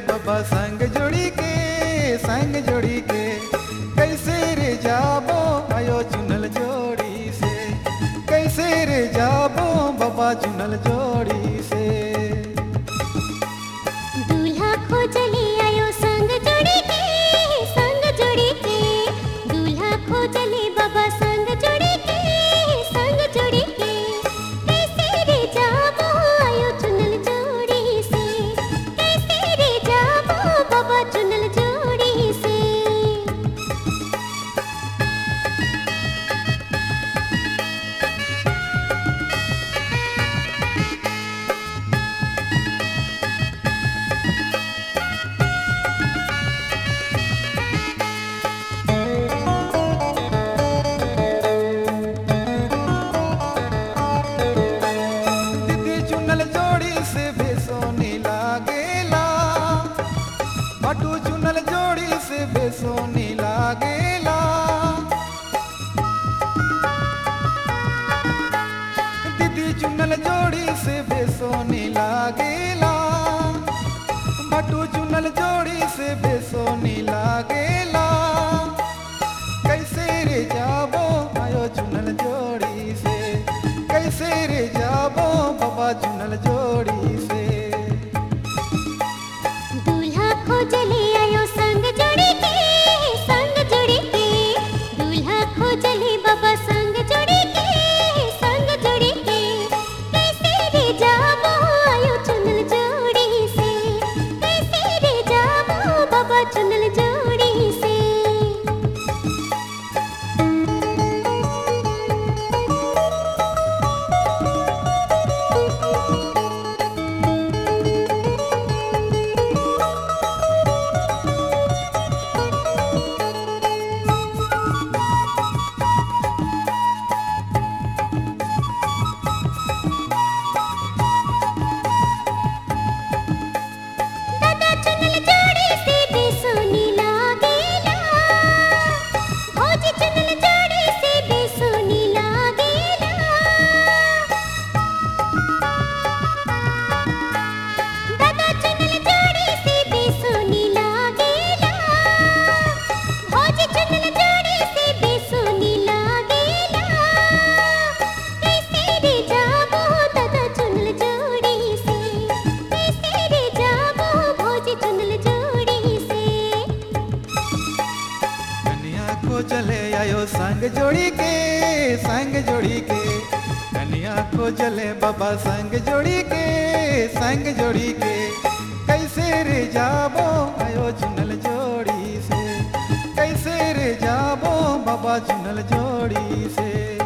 बाबा संग जोड़ी के कैसे रे जाबो आयो चुनल जोड़ी से, कैसे रे जाबो बाबा चुनल जोड़ी से। दूल्हा खोजले आयो संग जोड़ी के, संग जोड़ी के। दूल्हा खोजले बाबा संग जोड़ी के, संग जोड़ी के। कैसे रे जाबो आयो चुनल जोड़ी से, कैसे रे जाबो बाबा चुनल जोड़ी से। बटू चुनल जोड़ी से बेसोनी लागेला। दीदी चुनल जोड़ी से बेसोनी लागेला। बटू चुनल जोड़ी से बेसोनी लागेला। कैसे रे जाबो आयो चुनल जोड़ी से, कैसे रे जाबो बाबा चुनल जोड़ी से। खोजले आयो संग जोड़ी के, संग जोड़ी के। दूल्हा खोजले बाबा संग जोड़ी के, संग जोड़ी के। कैसे रे जाबो आयो चुनल जोड़ी से, कैसे रे जाबो बाबा चुनल जोड़ी से। चले आयो संग जोड़ी के, संग जोड़ी के। कन्या को चले बाबा संग जोड़ी के, संग जोड़ी के। कैसे रे जाबो आयो चुनल जोड़ी से, कैसे रे जाबो बाबा चुनल जोड़ी से।